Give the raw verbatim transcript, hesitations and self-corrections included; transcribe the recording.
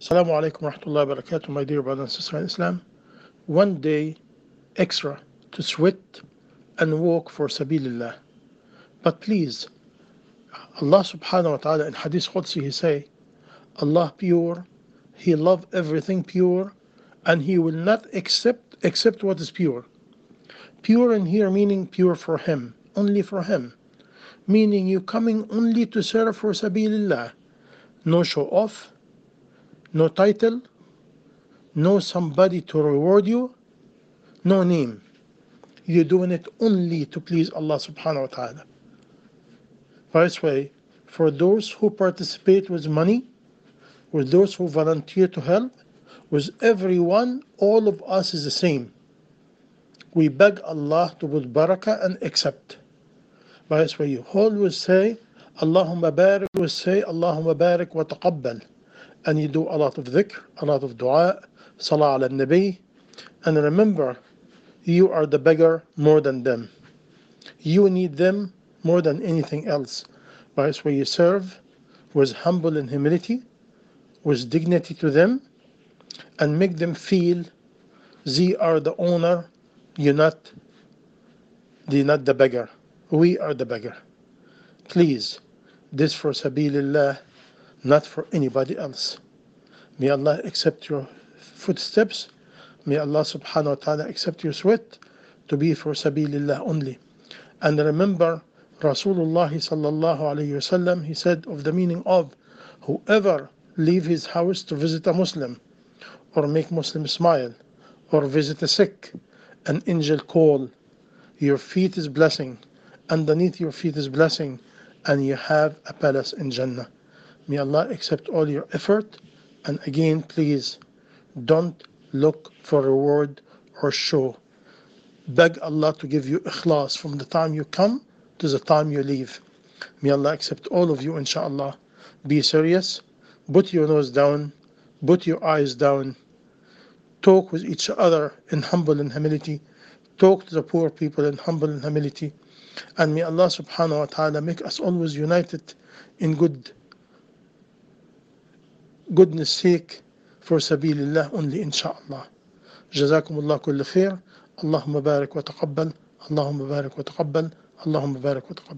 Assalamu alaikum wa rahmatullahi wa barakatuh, my dear brothers and sisters in Islam. One day extra to sweat and walk for sabilillah. But please, Allah subhanahu wa ta'ala in Hadith Qudsi, He say, Allah pure, He love everything pure, and He will not accept accept what is pure. Pure in here meaning pure for Him, only for Him. Meaning you coming only to serve for sabilillah. No show off, no title, no somebody to reward you, no name. You're doing it only to please Allah subhanahu wa ta'ala. By this way, for those who participate with money, with those who volunteer to help, with everyone, all of us is the same. We beg Allah to put barakah and accept. By this way, you always say, Allahumma barik, always say, Allahumma barik wa taqabbal. And you do a lot of dhikr, a lot of dua, salah ala nabi. And remember, you are the beggar more than them. You need them more than anything else. By this way you serve with humble and humility, with dignity to them, and make them feel they are the owner, you're not, they're not the beggar. We are the beggar. Please, this for sabilillah, not for anybody else. May Allah accept your footsteps. May Allah subhanahu wa ta'ala accept your sweat to be for sabilillah only. And remember, Rasulullah sallallahu alayhi wasallam, he said of the meaning of whoever leave his house to visit a Muslim, or make Muslim smile, or visit a sick, an angel call, your feet is blessing, underneath your feet is blessing, and you have a palace in Jannah. May Allah accept all your effort. And again, please, don't look for reward or show. Beg Allah to give you ikhlas from the time you come to the time you leave. May Allah accept all of you, inshaAllah. Be serious, put your nose down, put your eyes down, talk with each other in humble and humility, talk to the poor people in humble and humility, and may Allah subhanahu wa ta'ala make us always united in good goodness sake for sabilillah only, inshaAllah. Jazakumullah kull khair. Allahumma barik wa taqabbal. Allahumma barik wa taqabbal. Allahumma barik wa taqabbal.